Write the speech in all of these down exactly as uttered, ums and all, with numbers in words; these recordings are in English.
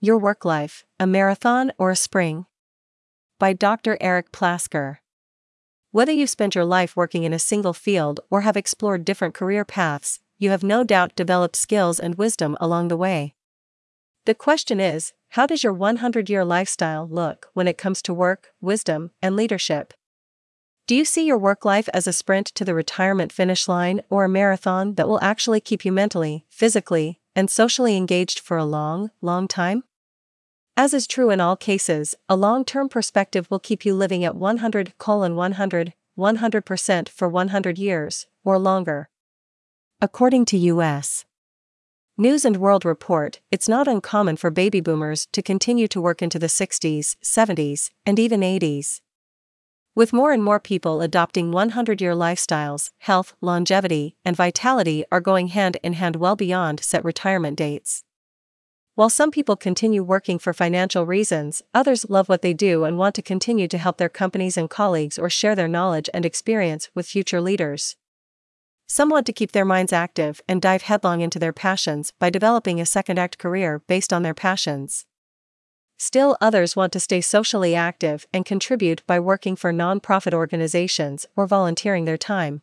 Your Work Life, a Marathon or a Spring? By Doctor Eric Plasker. Whether you've spent your life working in a single field or have explored different career paths, you have no doubt developed skills and wisdom along the way. The question is, how does your one hundred year lifestyle look when it comes to work, wisdom, and leadership? Do you see your work life as a sprint to the retirement finish line or a marathon that will actually keep you mentally, physically, and socially engaged for a long, long time? As is true in all cases, a long-term perspective will keep you living at one hundred colon one hundred, one hundred percent for one hundred years, or longer. According to U S News and World Report, it's not uncommon for baby boomers to continue to work into the sixties, seventies, and even eighties. With more and more people adopting one hundred year lifestyles, health, longevity, and vitality are going hand in hand well beyond set retirement dates. While some people continue working for financial reasons, others love what they do and want to continue to help their companies and colleagues or share their knowledge and experience with future leaders. Some want to keep their minds active and dive headlong into their passions by developing a second-act career based on their passions. Still others want to stay socially active and contribute by working for non-profit organizations or volunteering their time.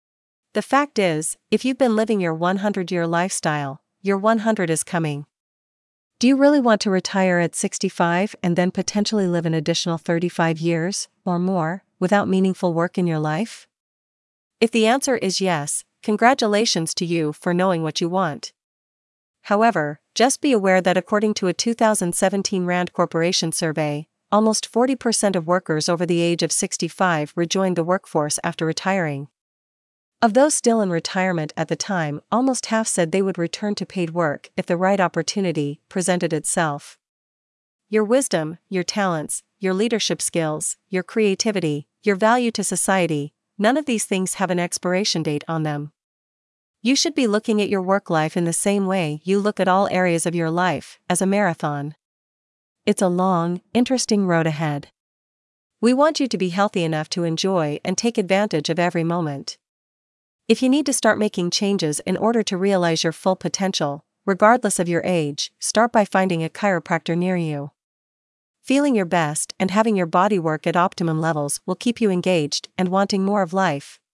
The fact is, if you've been living your one hundred year lifestyle, your one hundred is coming. Do you really want to retire at sixty-five and then potentially live an additional thirty-five years, or more, without meaningful work in your life? If the answer is yes, congratulations to you for knowing what you want. However, just be aware that according to a two thousand seventeen Rand Corporation survey, almost forty percent of workers over the age of sixty-five rejoined the workforce after retiring. Of those still in retirement at the time, almost half said they would return to paid work if the right opportunity presented itself. Your wisdom, your talents, your leadership skills, your creativity, your value to society, none of these things have an expiration date on them. You should be looking at your work life in the same way you look at all areas of your life, as a marathon. It's a long, interesting road ahead. We want you to be healthy enough to enjoy and take advantage of every moment. If you need to start making changes in order to realize your full potential, regardless of your age, start by finding a chiropractor near you. Feeling your best and having your body work at optimum levels will keep you engaged and wanting more of life.